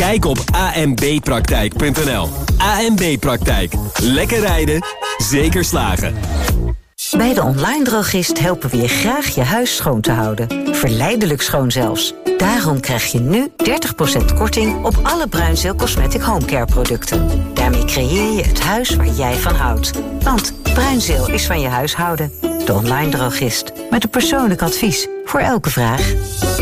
Kijk op ambpraktijk.nl. AMB Praktijk. Lekker rijden, zeker slagen. Bij de Online Drogist helpen we je graag je huis schoon te houden. Verleidelijk schoon zelfs. Daarom krijg je nu 30% korting op alle Bruinzeel Cosmetic Homecare producten. Daarmee creëer je het huis waar jij van houdt. Want Bruinzeel is van je huishouden. De Online Drogist. Met een persoonlijk advies voor elke vraag.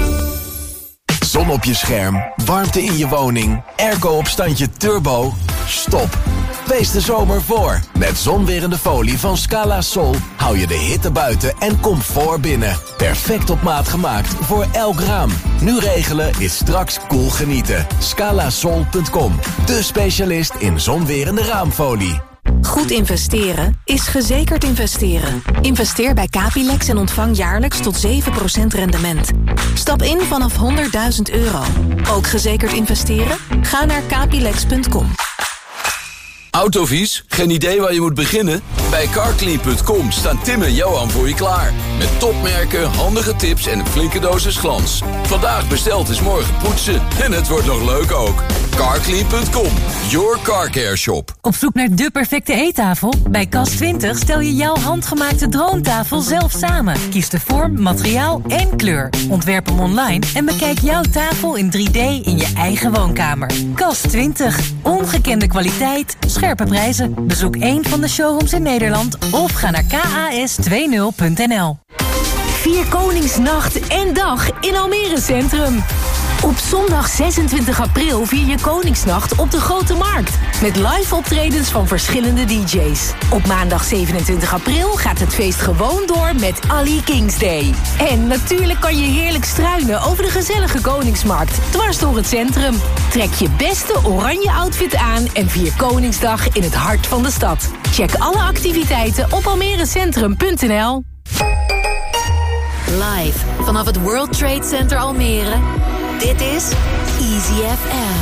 Zon op je scherm, warmte in je woning, airco op standje turbo. Stop. Wees de zomer voor. Met zonwerende folie van Scala Sol hou je de hitte buiten en comfort binnen. Perfect op maat gemaakt voor elk raam. Nu regelen is straks cool genieten. Scalasol.com, de specialist in zonwerende raamfolie. Goed investeren is gezekerd investeren. Investeer bij Capilex en ontvang jaarlijks tot 7% rendement. Stap in vanaf €100.000. Ook gezekerd investeren? Ga naar capilex.com. Autovies? Geen idee waar je moet beginnen? Bij Carclean.com staan Tim en Johan voor je klaar. Met topmerken, handige tips en een flinke dosis glans. Vandaag besteld is morgen poetsen. En het wordt nog leuk ook. Carclean.com, your car care shop. Op zoek naar de perfecte eettafel? Bij Cas20 stel je jouw handgemaakte droomtafel zelf samen. Kies de vorm, materiaal en kleur. Ontwerp hem online en bekijk jouw tafel in 3D in je eigen woonkamer. Cas20. Ongekende kwaliteit, scherpe prijzen. Bezoek één van de showrooms in Nederland of ga naar kas20.nl. Vier Koningsnacht en dag in Almere Centrum. Op zondag 26 april vier je Koningsnacht op de Grote Markt. Met live optredens van verschillende DJ's. Op maandag 27 april gaat het feest gewoon door met Ali Kings Day. En natuurlijk kan je heerlijk struinen over de gezellige Koningsmarkt. Dwars door het centrum. Trek je beste oranje outfit aan en vier Koningsdag in het hart van de stad. Check alle activiteiten op almerecentrum.nl. Live vanaf het World Trade Center Almere. Dit is Easy FM.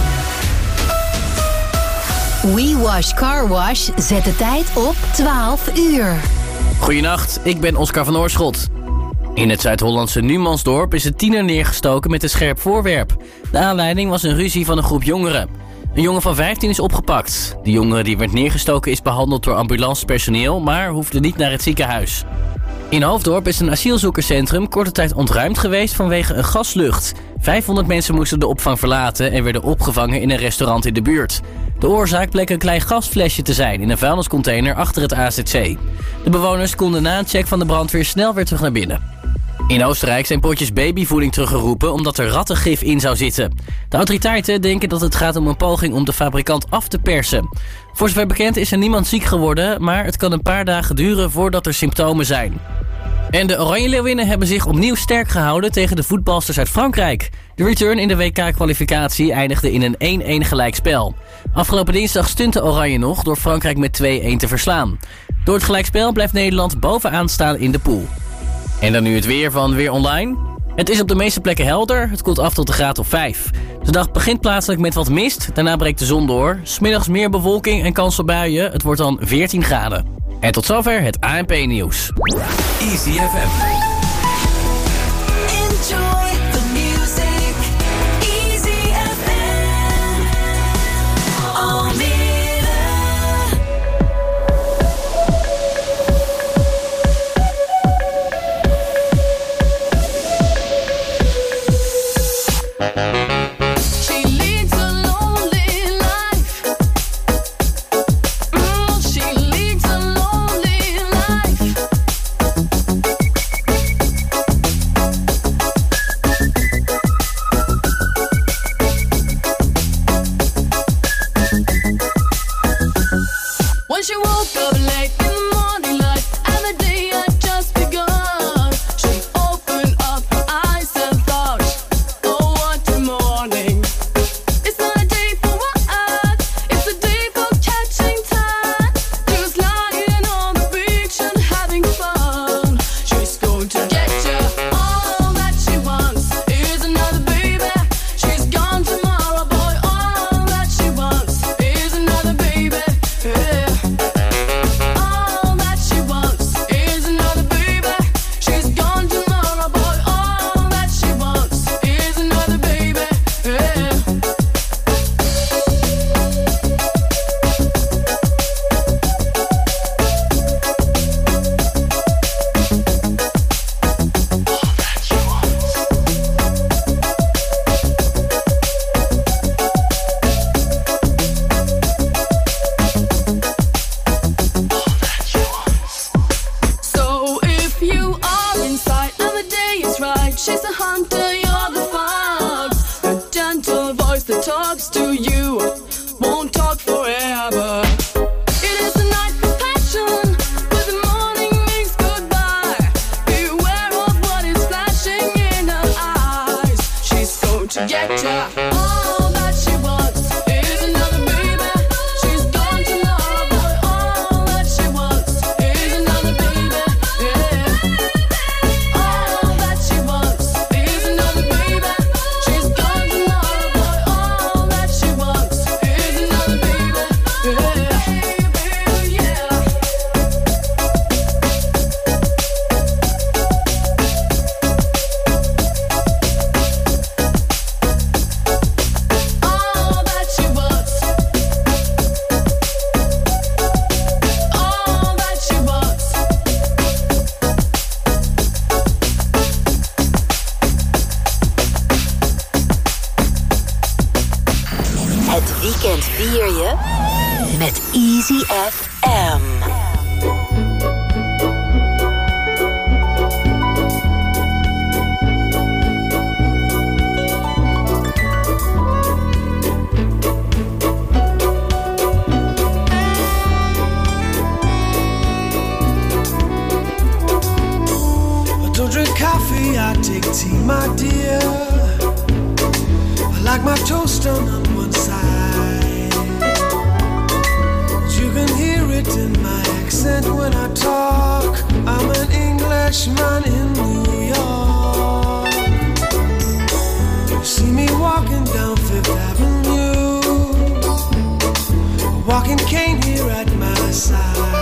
We Wash Car Wash zet de tijd op 12 uur. Goedenacht, ik ben Oscar van Oorschot. In het Zuid-Hollandse Numansdorp is een tiener neergestoken met een scherp voorwerp. De aanleiding was een ruzie van een groep jongeren. Een jongen van 15 is opgepakt. De jongen die werd neergestoken is behandeld door ambulancepersoneel, maar hoefde niet naar het ziekenhuis. In Hoofddorp is een asielzoekerscentrum korte tijd ontruimd geweest vanwege een gaslucht. 500 mensen moesten de opvang verlaten en werden opgevangen in een restaurant in de buurt. De oorzaak bleek een klein gasflesje te zijn in een vuilniscontainer achter het AZC. De bewoners konden na een check van de brandweer snel weer terug naar binnen. In Oostenrijk zijn potjes babyvoeding teruggeroepen omdat er rattengif in zou zitten. De autoriteiten denken dat het gaat om een poging om de fabrikant af te persen. Voor zover bekend is er niemand ziek geworden, maar het kan een paar dagen duren voordat er symptomen zijn. En de Oranje Leeuwinnen hebben zich opnieuw sterk gehouden tegen de voetbalsters uit Frankrijk. De return in de WK-kwalificatie eindigde in een 1-1 gelijkspel. Afgelopen dinsdag stunte Oranje nog door Frankrijk met 2-1 te verslaan. Door het gelijkspel blijft Nederland bovenaan staan in de pool. En dan nu het weer van Weer Online. Het is op de meeste plekken helder, het koelt af tot een graad of 5. De dag begint plaatselijk met wat mist, daarna breekt de zon door. 's Middags meer bewolking en kans op buien, het wordt dan 14 graden. En tot zover het ANP-nieuws. Easy FM. Enjoy the music. Easy FM. Almere. She leads a lonely life. She leads a lonely life. talks to you won't talk forever. It is the night for passion, but the morning means goodbye. Beware of what is flashing in her eyes. She's going to get ya. All that she wants is another baby. She's gone to love, boy. All that she wants is another baby. Yeah. All that she wants is another baby. She's gone to love, boy. All that she wants is another baby. Yeah. Yeah. All that she wants. All that she wants. Het weekend vier je met Easy FM. I don't drink coffee, I take tea, my dear. I like my toast done on one side. You can hear it in my accent when I talk. I'm an Englishman in New York. You see me walking down Fifth Avenue, a walking cane here at my side.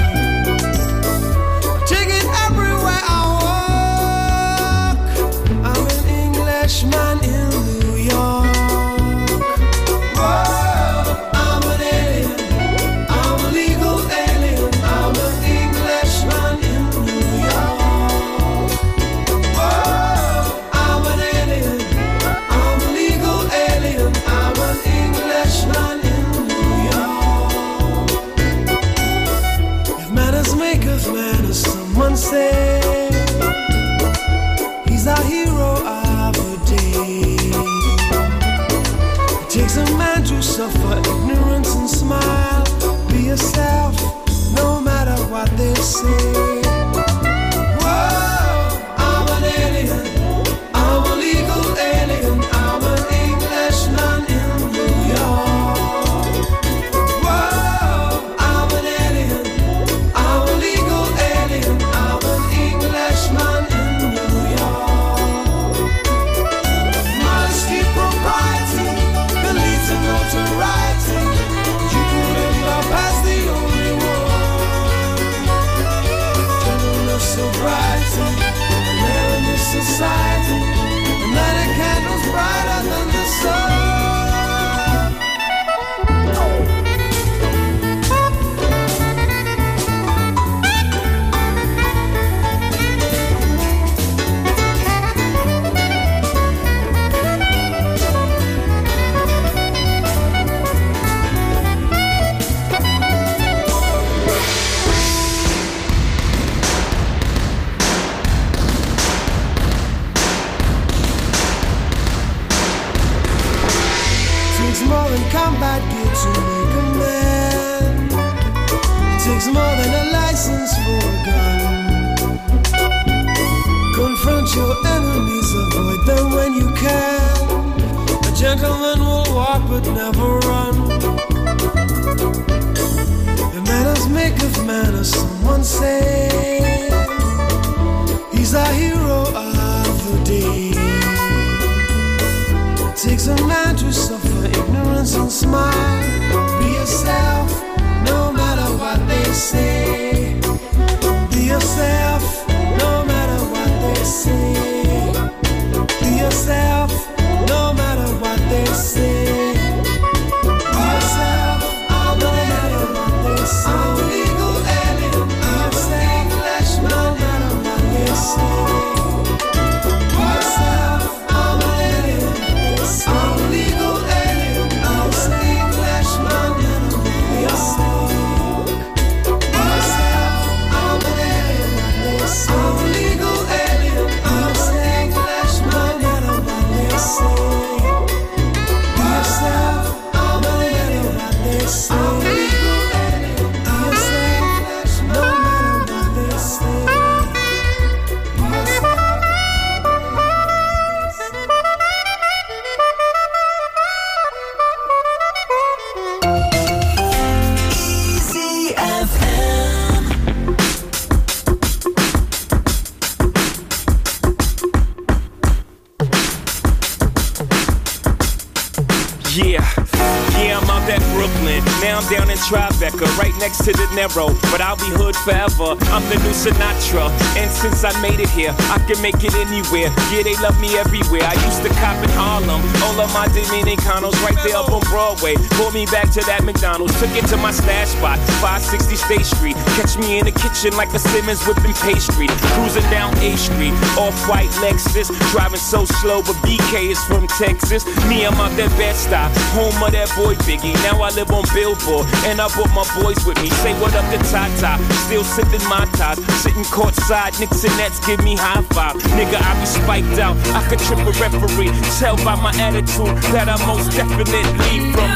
Take it everywhere I walk. I'm an Englishman in New York. Whoa, I'm an alien. I'm a legal alien. I'm an Englishman in New York. Whoa, I'm an alien. I'm a legal alien. I'm an Englishman in New York. If manners make of manners, someone say he's our hero of the day. It takes a man to suffer ignorance and smile. Be yourself, no matter what they say. Whoa, I'm an alien. I'm a legal alien. I'm an Englishman in New York. Whoa, I'm an alien. I'm a legal alien. I'm an Englishman in New York. Modesty, propriety, can lead to notoriety. You couldn't love past the only one. Gentleness, sobriety, and there in this society, and light a candles brighter than the sun. Takes more than combat gear to make a man. Takes more than a license for a gun. Confront your enemies, avoid them when you can. A gentleman will walk but never run. The manners make of manners, someone say. He's our hero of the day. Takes a man to suffer ignorance and smile. Be yourself, no matter what they say. Be yourself, no matter what they say. Be yourself, no matter what they say. Be yourself, no matter what they say. I'm a legal alien. Be yourself, Yeah, I'm out at Brooklyn. Now I'm down in Tribeca, right next to the Narrow. But I'll be hood forever. I'm the new Sinatra. And since I made it here, I can make it anywhere. Yeah, they love me everywhere. I used to cop in Harlem. All of my Dominicanos right there up on Broadway. Pulled me back to that McDonald's. Took it to my stash spot, 560 State Street. Catch me in the kitchen like a Simmons whipping pastry. Cruising down A Street, off-white Lexus. Driving so slow, but BK is from Texas. Me, I'm out that Bed-Stuy, home of that boy Biggie. Now I live on Billboard, and I brought my boys with me. Say what up to Tata, still sipping my ties. Sitting courtside, Knicks and Nets give me high five. Nigga, I be spiked out, I could trip a referee. Tell by my attitude that I most definitely from.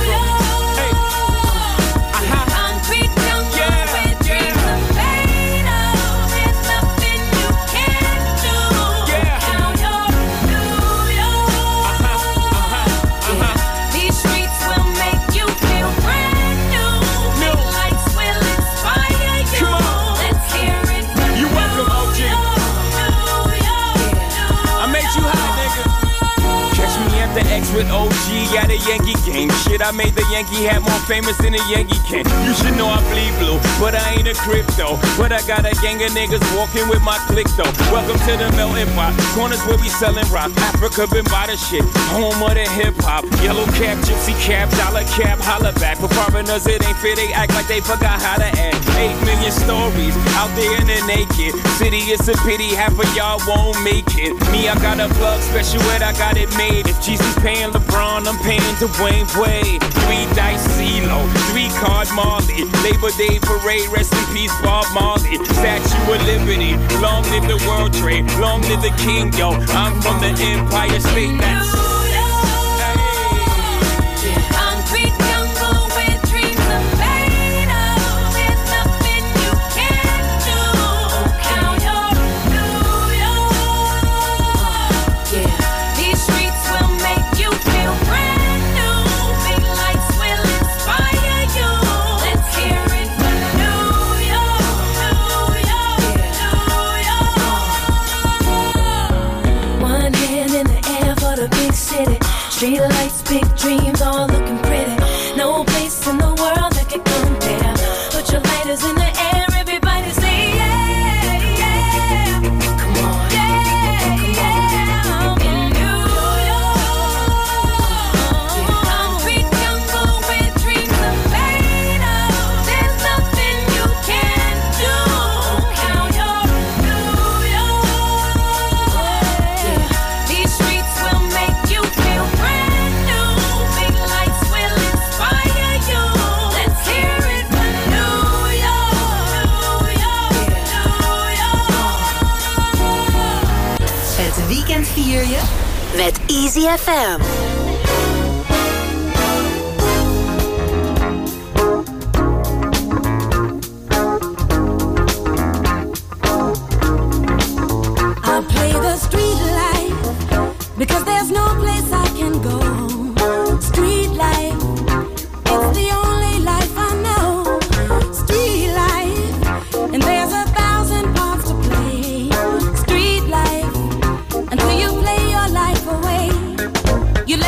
With OG at a Yankee game. Shit, I made the Yankee hat more famous than a Yankee can. You should know I bleed blue, but I ain't a crypto. But I got a gang of niggas walking with my click though. Welcome to the melting pot. Corners where we selling rock. Africa been by the shit. Home of the hip hop. Yellow cap, gypsy cap, dollar cap, holla back. For foreigners it ain't fair, they act like they forgot how to act. 8 million stories out there in the naked city. It's a pity half of y'all won't make it. Me, I got a plug special ed, I got it made. If Jesus paying LeBron, I'm paying Dwayne Wade. 3 dice CeeLo, 3 card Marley. Labor Day parade, rest in peace Bob Marley. Statue of Liberty, long live the World Trade, long live the King, yo. I'm from the Empire State, that's... Street lights, big dreams, all looking pretty. No place in the world that can compare. Put your lighters in the air, everybody say yeah, yeah. Come on, yeah, yeah. In New York, concrete jungle where dreams are made of. There's nothing you can't do. Count your New York. Yeah. These streets will make you feel brand new. Big lights will inspire you. Let's hear it for New York, New York, New York. Het weekend vier je met Easy FM. I play the street life because there's no place I can go. Street life, it's the only life I know. Street life, and there's 1,000 parts to play. Street life, until you play your life away. You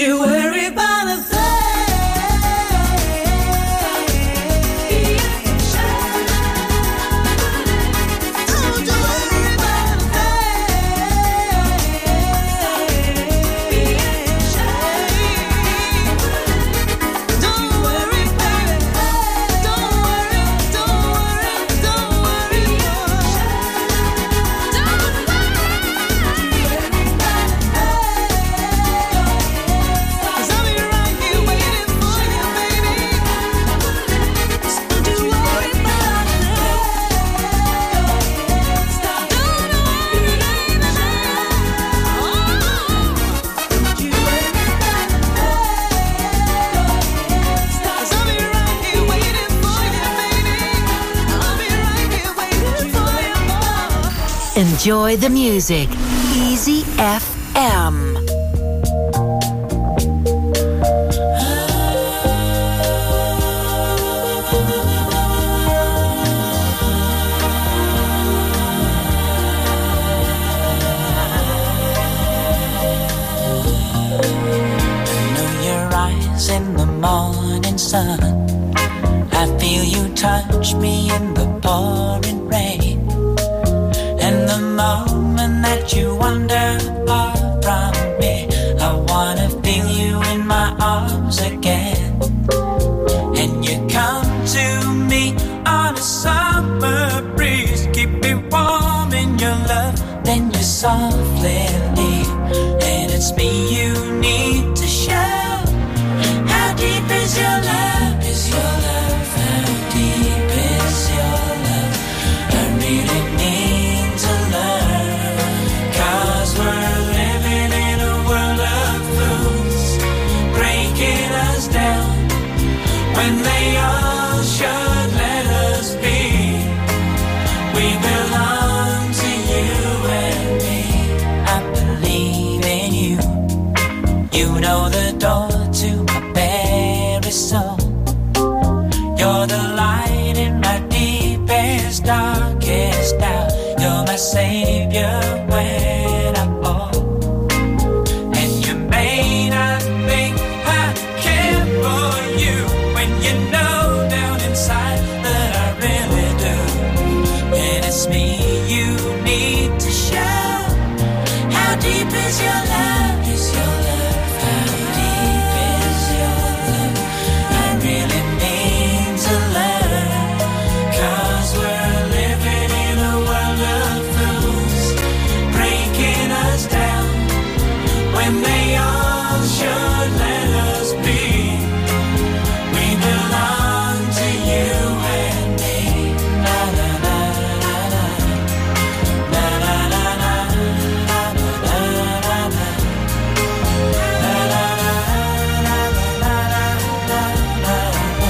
you worry about a thing. Enjoy the music. Easy FM. In the morning sun, I feel you touch me in the pouring rain. And the moment that you wander far from me, I wanna feel you in my arms again. And you come to me on a summer breeze, keep me warm in your love, then you softly leave. And it's me you need to show. How deep is your love? Is your love? How deep is your love? I really need to learn. 'Cause we're living in a world of fools, breaking us down when they all should let us be. We belong to you and me. I believe in you. You know the door to my very soul. You're the light in my deepest, darkest doubt. You're my savior when I fall. And you may not think I care for you when you know down inside that I really do. And it's me you need to show. How deep is your love? Is your love? How deep is your love? I really need to learn. 'Cause we're living in a world of fools, breaking us down when they all should let us be. We belong to you and me. Na na na na na. Na na na na. Na na na na na. Na na na na na na na.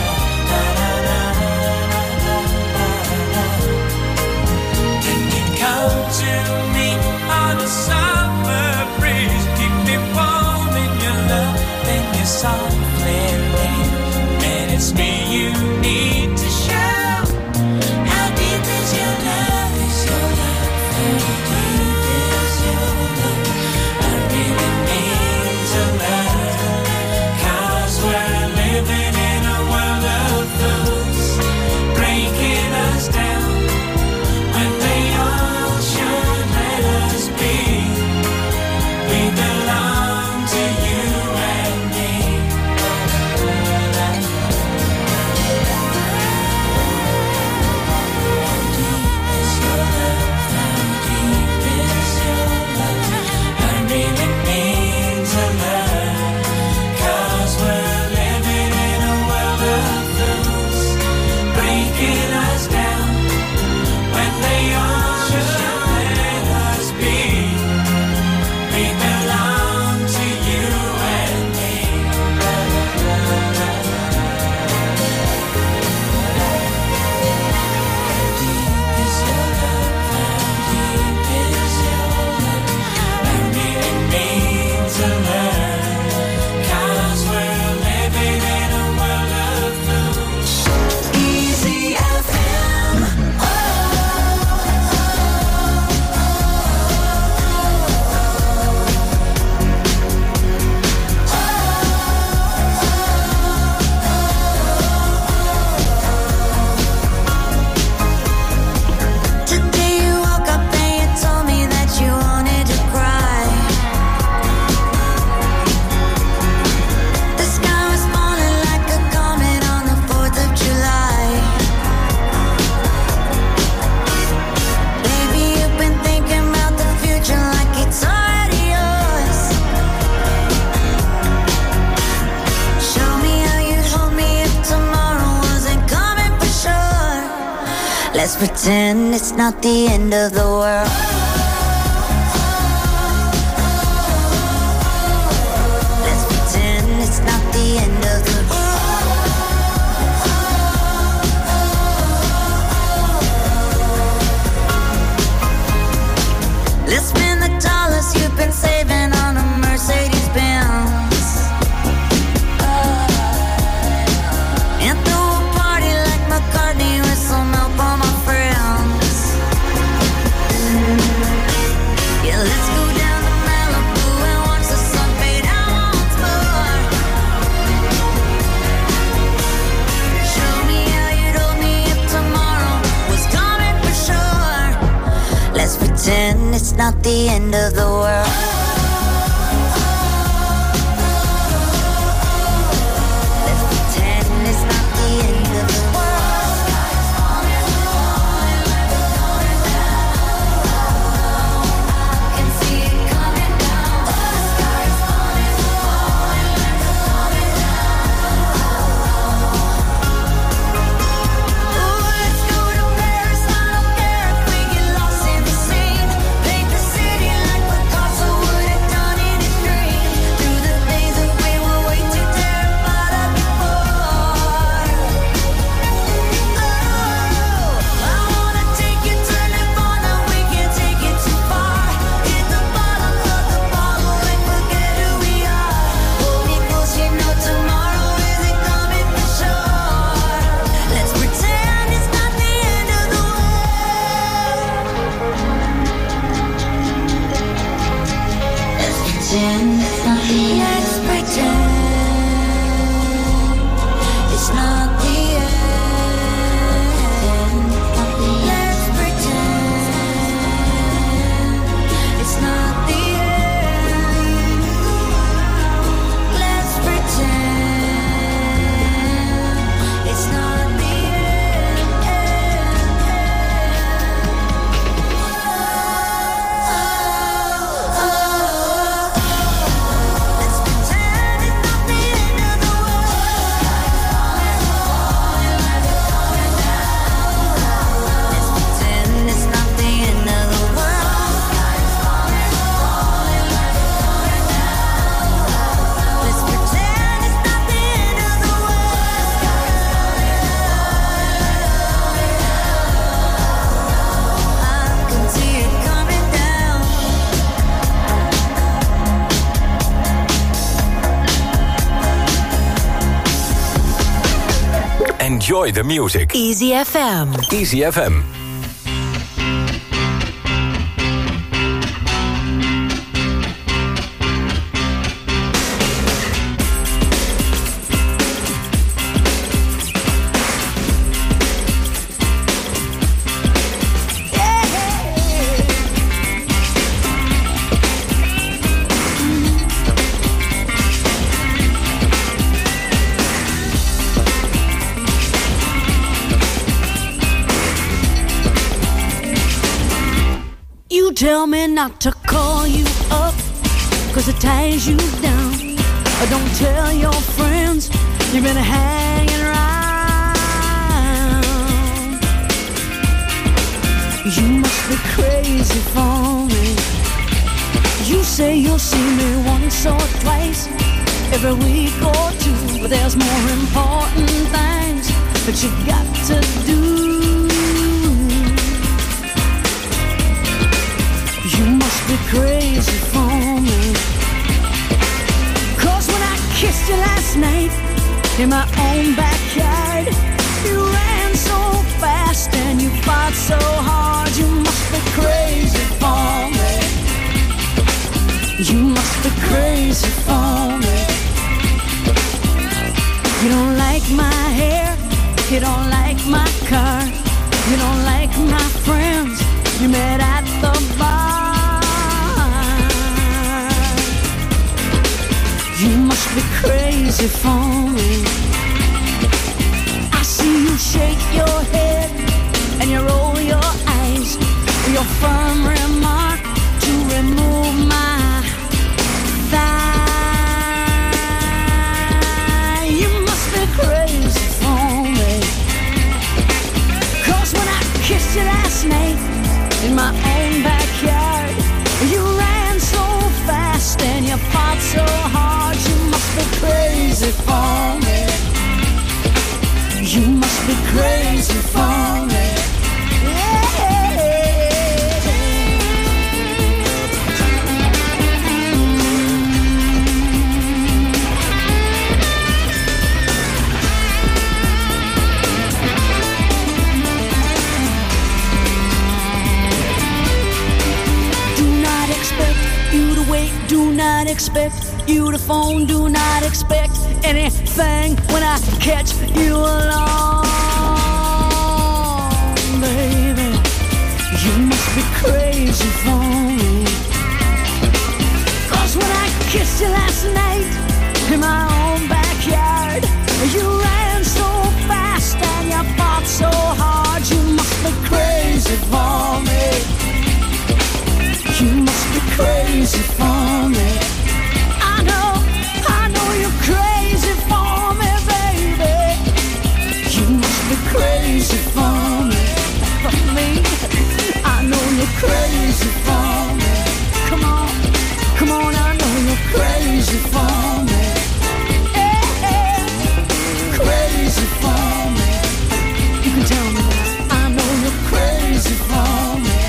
Can you come to me on a summer breeze, keep me warm in your love, then you softly leave. And it's me you need to show. How deep is your love? Is your love? How deep is your love? I really need to learn. 'Cause we're living in a world of fools, breaking us down when they all should let us be. We belong to you and me. How deep is your love? How deep is your love? I really need to learn. 'Cause we're living in a Let's pretend it's not the end of the world. Let's pretend it's not the end of the world. Let's spend the dollars you've been saving on a Mercedes-Benz. And throw a party like McCartney with some help on my friends. Yeah, let's go down to Malibu and watch the sun fade out once more. Show me how you'd hold me if tomorrow was coming for sure. Let's pretend it's not the end of the world. Enjoy the music. Easy FM. Easy FM. Tell me not to call you up, 'cause it ties you down. Don't tell your friends you've been hanging around. You must be crazy for me. You say you'll see me once or twice every week or two, but there's more important things that you got to do. You must be crazy for me, 'cause when I kissed you last night in my own backyard, you ran so fast and you fought so hard. You must be crazy for me. You must be crazy for me. You don't like my hair, you don't like my car, you don't like my friends you met at the bar. You must be crazy for me. I see you shake your head and you roll your eyes. Your firm remark to remove my thigh. You must be crazy for me, 'cause when I kiss last night in my own backyard. You ran so fast and you fought so hard. You must be crazy for me. You must be crazy for me. Do not expect you to phone. Do not expect anything when I catch you alone, baby. You must be crazy for me. 'Cause when I kissed you last night in my own backyard, you ran so fast and you fought so hard. You must be crazy for me. You must be crazy for me. I know you're crazy for me, baby. You must be crazy for me. I know you're crazy for me. Come on, I know you're crazy for me. Hey, crazy for me. You can tell me that. I know you're crazy for me.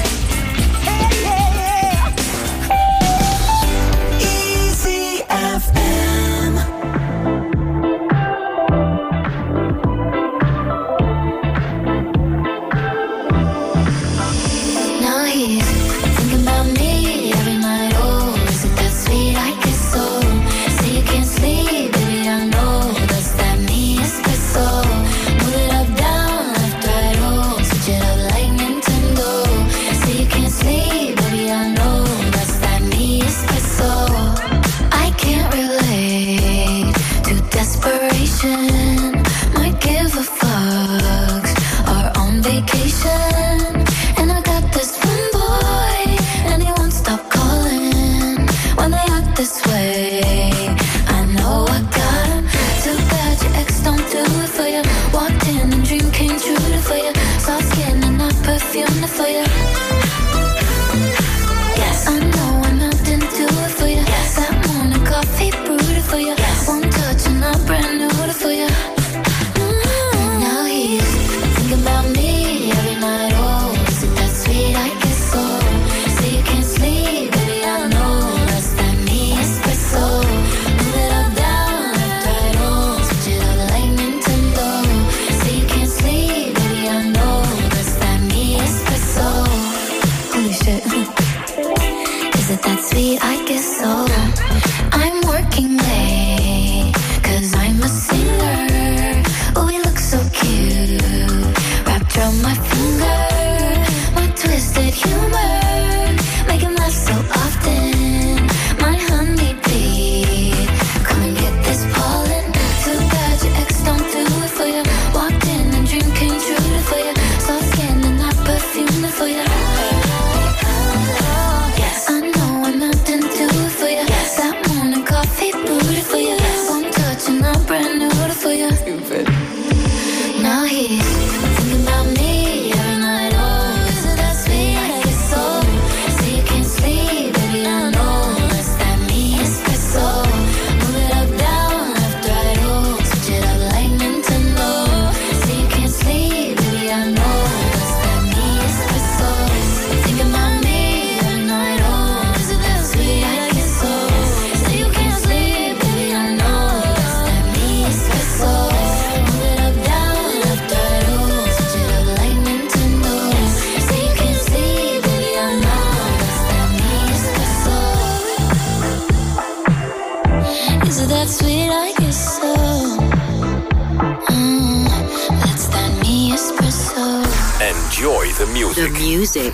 Enjoy the music. The music.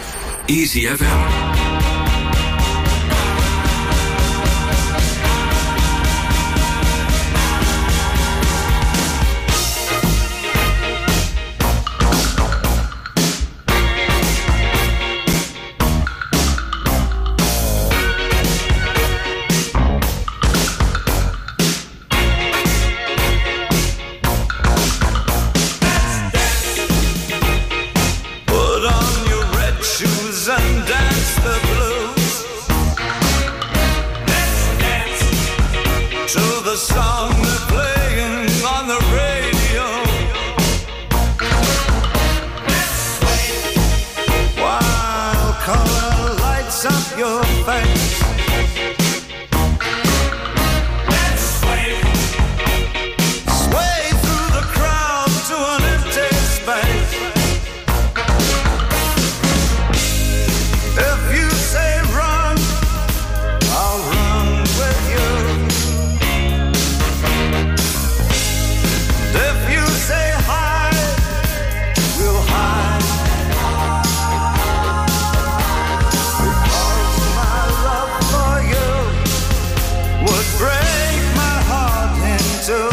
Easy FM. Put on face. Let's sway through the crowd to an empty space. If you say run, I'll run with you. If you say hide, we'll hide. Because my love for you would break my heart in two.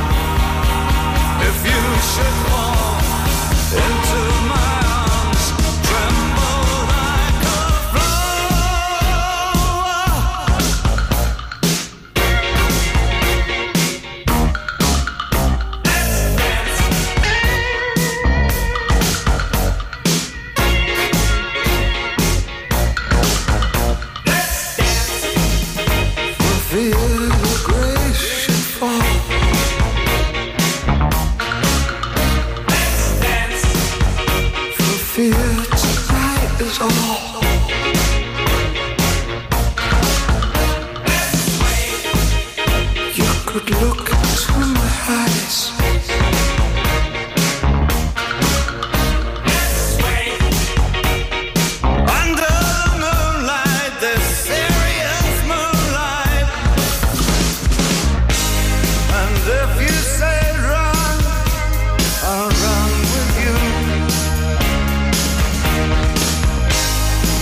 If you should fall into my arms, tremble like a flower. For fear the grace should fall. For fear tonight is all. You could look into my eyes. Under the moonlight, this serious moonlight. And if you say run, I'll run with you.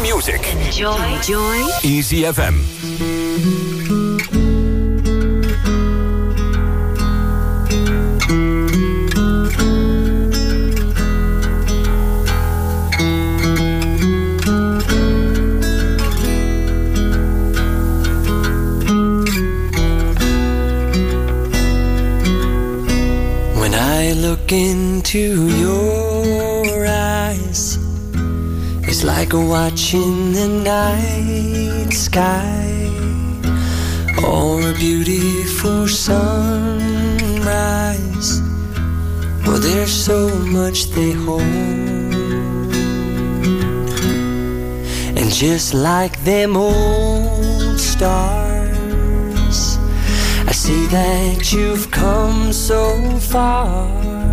music. Enjoy. Easy FM. When I look into your eyes, it's like watching the night sky or a beautiful sunrise. Well, there's so much they hold, and just like them old stars, I see that you've come so far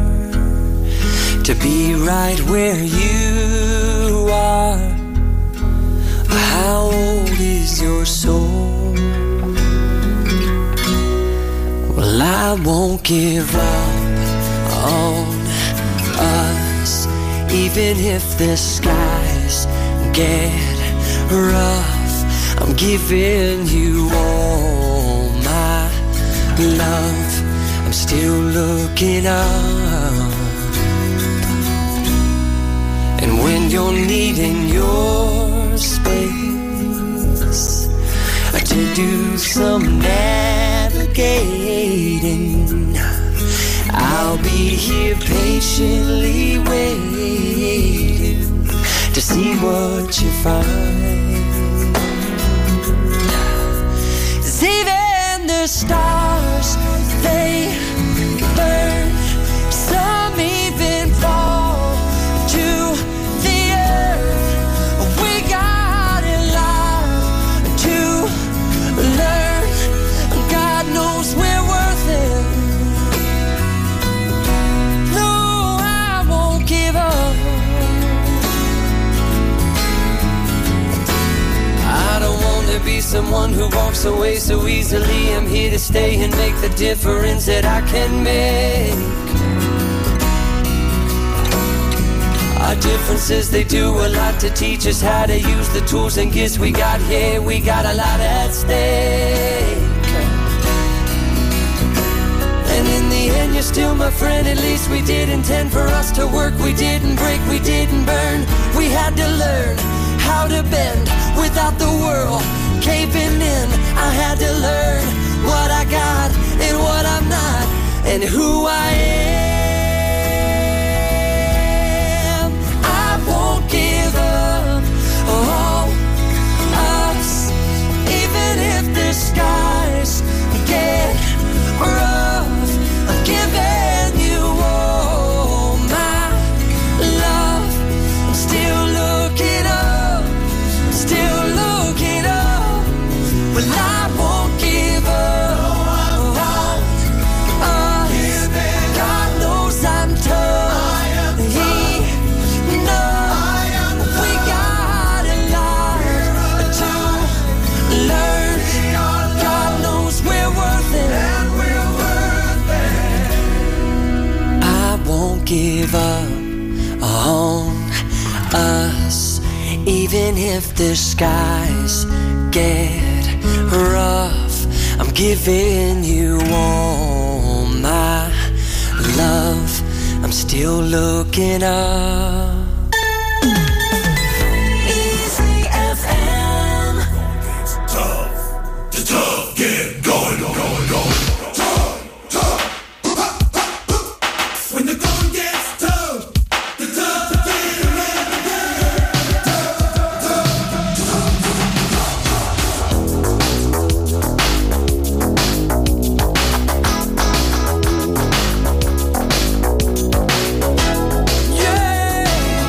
to be right where you are. How old is your soul? Well, I won't give up on us, even if the skies get rough. I'm giving you all my love. I'm still looking up. And when you're needing your space to do some navigating, I'll be here patiently waiting to see what you find. 'Cause even the stars, they burn, some even fall to the earth. We got a lot to learn. God knows we're worth it. No, I won't give up. I don't want to be someone who walks away so easily. I'm here to stay and make the difference that I can make. Our differences, they do a lot to teach us how to use the tools and gifts we got here. We got a lot at stake. And in the end, you're still my friend. At least we did intend for us to work. We didn't break, we didn't burn. We had to learn how to bend without the world caving in. I had to learn what I got and what I'm not, and who I am. I won't give up on us, even if the skies get rough. I'm giving you all my love. I'm still looking up, still looking up. Well, I won't give up on us. God knows I'm tough. He knows we got a lot to learn. God knows we're worth it. I won't give up on us, even if the skies get rough. I'm giving you all my love. I'm still looking up. Easy FM. The tough, get going. When the going gets tough, the tough get Yeah.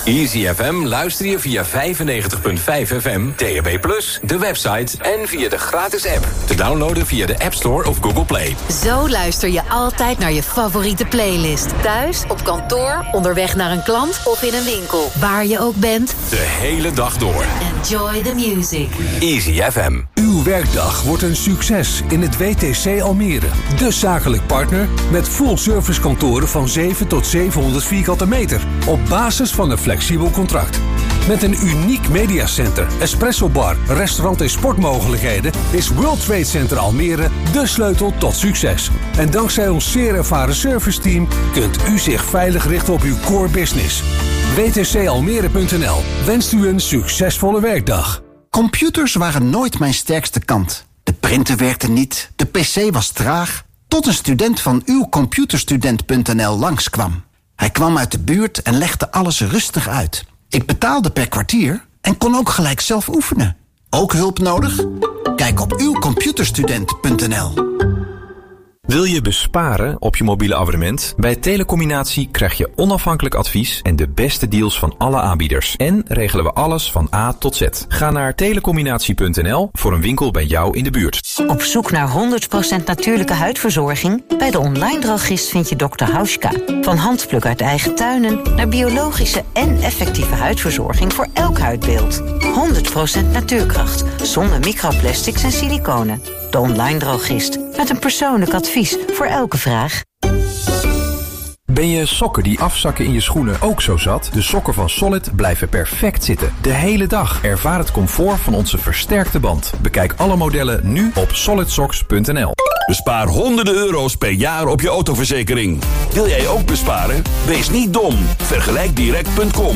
Easy FM luister je via 95.5 FM, DAB+, de website en via de gratis app. Te downloaden via de App Store of Google Play. Zo luister je altijd naar je favoriete playlist. Thuis, op kantoor, onderweg naar een klant of in een winkel. Waar je ook bent. De hele dag door. Enjoy the music. Easy FM. Uw werkdag wordt een succes in het WTC Almere. De zakelijk partner met full-service kantoren van 7 tot 700 vierkante meter. Op basis van een flexibel contract. Met een uniek mediacenter, espresso bar, restaurant en sportmogelijkheden is World Trade Center Almere de sleutel tot succes. En dankzij ons zeer ervaren serviceteam kunt u zich veilig richten op uw core business. WTCalmere.nl wenst u een succesvolle werkdag. Computers waren nooit mijn sterkste kant. De printer werkte niet, de pc was traag, tot een student van uw computerstudent.nl langskwam. Hij kwam uit de buurt en legde alles rustig uit. Ik betaalde per kwartier en kon ook gelijk zelf oefenen. Ook hulp nodig? Kijk op uwcomputerstudent.nl. Wil je besparen op je mobiele abonnement? Bij Telecombinatie krijg je onafhankelijk advies en de beste deals van alle aanbieders. En regelen we alles van A tot Z. Ga naar telecombinatie.nl voor een winkel bij jou in de buurt. Op zoek naar 100% natuurlijke huidverzorging? Bij de online drogist vind je Dr. Hauschka. Van handpluk uit eigen tuinen naar biologische en effectieve huidverzorging voor elk huidbeeld. 100% natuurkracht, zonder microplastics en siliconen. De online drogist, met een persoonlijk advies voor elke vraag. Ben je sokken die afzakken in je schoenen ook zo zat? De sokken van Solid blijven perfect zitten. De hele dag. Ervaar het comfort van onze versterkte band. Bekijk alle modellen nu op solidsocks.nl. Bespaar honderden euro's per jaar op je autoverzekering. Wil jij ook besparen? Wees niet dom. Vergelijkdirect.com.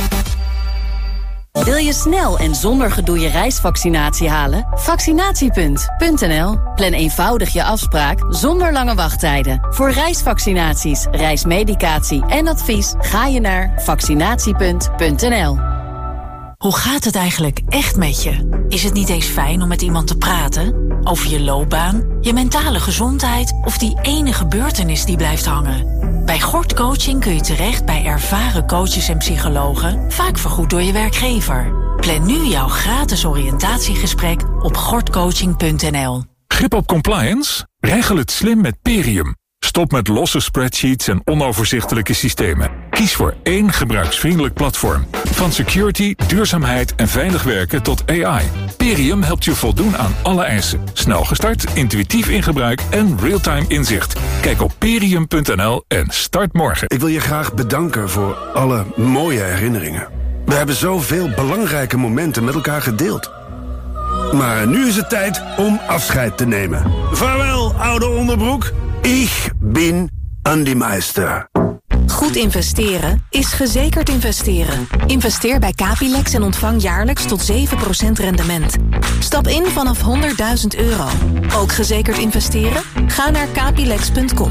Wil je snel en zonder gedoe je reisvaccinatie halen? Vaccinatiepunt.nl. Plan eenvoudig je afspraak zonder lange wachttijden. Voor reisvaccinaties, reismedicatie en advies ga je naar vaccinatiepunt.nl. Hoe gaat het eigenlijk echt met je? Is het niet eens fijn om met iemand te praten? Over je loopbaan, je mentale gezondheid of die ene gebeurtenis die blijft hangen? Bij Gort Coaching kun je terecht bij ervaren coaches en psychologen, vaak vergoed door je werkgever. Plan nu jouw gratis oriëntatiegesprek op gortcoaching.nl. Grip op compliance? Regel het slim met Perium. Stop met losse spreadsheets en onoverzichtelijke systemen. Kies voor één gebruiksvriendelijk platform. Van security, duurzaamheid en veilig werken tot AI. Perium helpt je voldoen aan alle eisen. Snel gestart, intuïtief in gebruik en real-time inzicht. Kijk op perium.nl en start morgen. Ik wil je graag bedanken voor alle mooie herinneringen. We hebben zoveel belangrijke momenten met elkaar gedeeld. Maar nu is het tijd om afscheid te nemen. Vaarwel, oude onderbroek. Ik ben Andy Meister. Goed investeren is gezekerd investeren. Investeer bij Capilex en ontvang jaarlijks tot 7% rendement. Stap in vanaf €100.000. Ook gezekerd investeren? Ga naar capilex.com.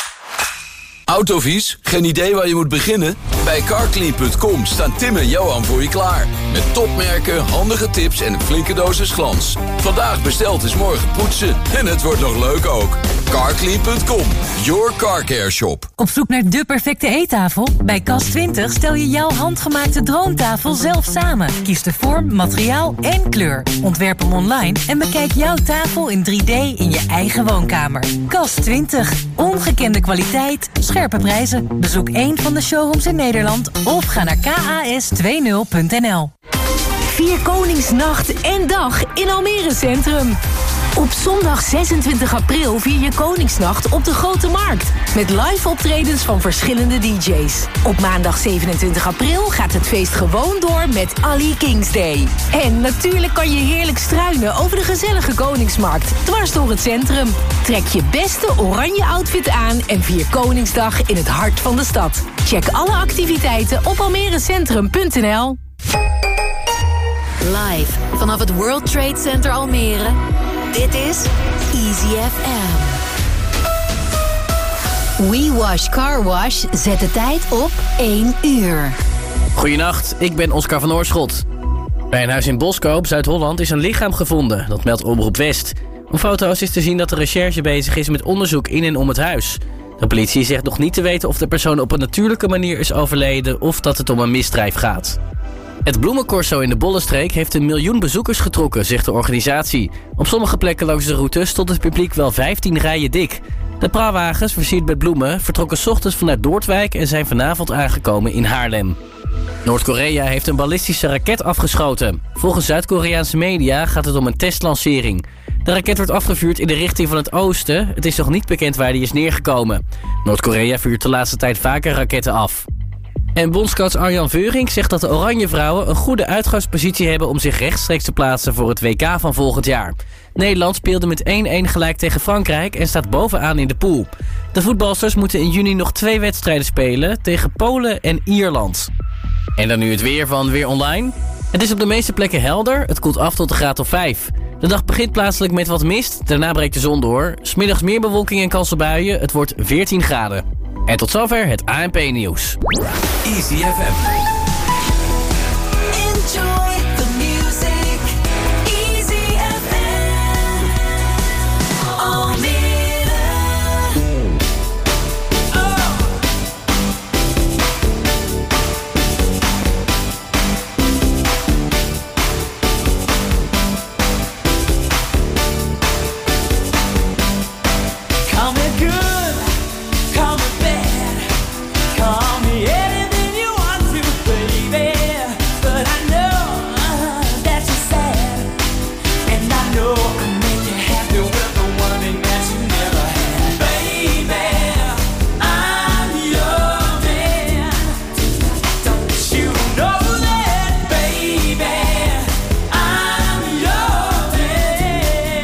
Autovies? Geen idee waar je moet beginnen? Bij carclean.com staan Tim en Johan voor je klaar. Met topmerken, handige tips en een flinke dosis glans. Vandaag besteld is morgen poetsen. En het wordt nog leuk ook. Carclean.com, your car care shop. Op zoek naar de perfecte eettafel? Bij Cas20 stel je jouw handgemaakte droomtafel zelf samen. Kies de vorm, materiaal en kleur. Ontwerp hem online en bekijk jouw tafel in 3D in je eigen woonkamer. Cas20, ongekende kwaliteit, scherpe prijzen. Bezoek één van de showrooms in Nederland of ga naar kas20.nl. Vier Koningsnacht en dag in Almere Centrum. Op zondag 26 april vier je Koningsnacht op de Grote Markt. Met live optredens van verschillende DJ's. Op maandag 27 april gaat het feest gewoon door met Ali Kings Day. En natuurlijk kan je heerlijk struinen over de gezellige Koningsmarkt. Dwars door het centrum. Trek je beste oranje outfit aan en vier Koningsdag in het hart van de stad. Check alle activiteiten op almerecentrum.nl. Live vanaf het World Trade Center Almere. Dit is Easy FM. We Wash Car Wash zet de tijd op 1 uur. Goedenacht, ik ben Oscar van Oorschot. Bij een huis in Boskoop, Zuid-Holland, is een lichaam gevonden. Dat meldt Omroep West. Op foto's is te zien dat de recherche bezig is met onderzoek in en om het huis. De politie zegt nog niet te weten of de persoon op een natuurlijke manier is overleden of dat het om een misdrijf gaat. Het bloemencorso in de Bollenstreek heeft 1 miljoen bezoekers getrokken, zegt de organisatie. Op sommige plekken langs de route stond het publiek wel 15 rijen dik. De praalwagens, versierd met bloemen, vertrokken 's ochtends vanuit Noordwijk en zijn vanavond aangekomen in Haarlem. Noord-Korea heeft een ballistische raket afgeschoten. Volgens Zuid-Koreaanse media gaat het om een testlancering. De raket wordt afgevuurd in de richting van het oosten. Het is nog niet bekend waar die is neergekomen. Noord-Korea vuurt de laatste tijd vaker raketten af. En bondscoach Arjan Veurink zegt dat de Oranje Vrouwen een goede uitgangspositie hebben om zich rechtstreeks te plaatsen voor het WK van volgend jaar. Nederland speelde met 1-1 gelijk tegen Frankrijk en staat bovenaan in de pool. De voetbalsters moeten in juni nog 2 wedstrijden spelen tegen Polen en Ierland. En dan nu het weer van Weer Online. Het is op de meeste plekken helder, het koelt af tot een graad of 5. De dag begint plaatselijk met wat mist, daarna breekt de zon door. 's Middags meer bewolking en kans op buien, het wordt 14 graden. En tot zover het ANP-nieuws. Easy FM.